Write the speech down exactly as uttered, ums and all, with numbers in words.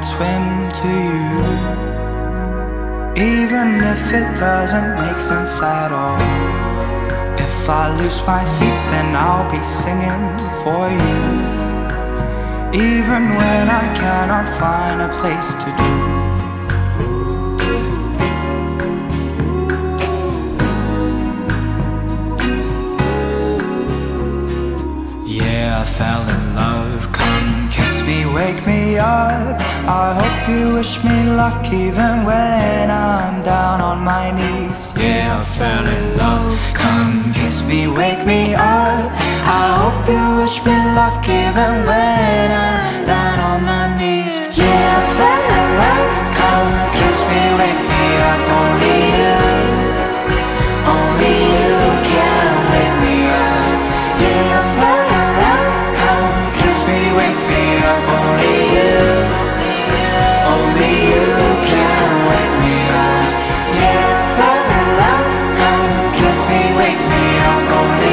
could swim to you, even if it doesn't make sense at all. If I lose my feet, then I'll be singing for you, even when I cannot find a place to do. Yeah, I fell in love. Come kiss me, wake me up. I hope you wish me luck even when I'm down on my knees. Yeah, I fell in love. Come kiss me, wake me up. I hope you wish me luck even when I'm down on my knees. Yeah, I fell in love. Come kiss me, wake me up. Only you, only you can wake me up. Yeah, I fell in love. Come kiss me, wake me up. Only you, only you can wake me up. Yeah, I fell in love. Come kiss me, wake me up. Only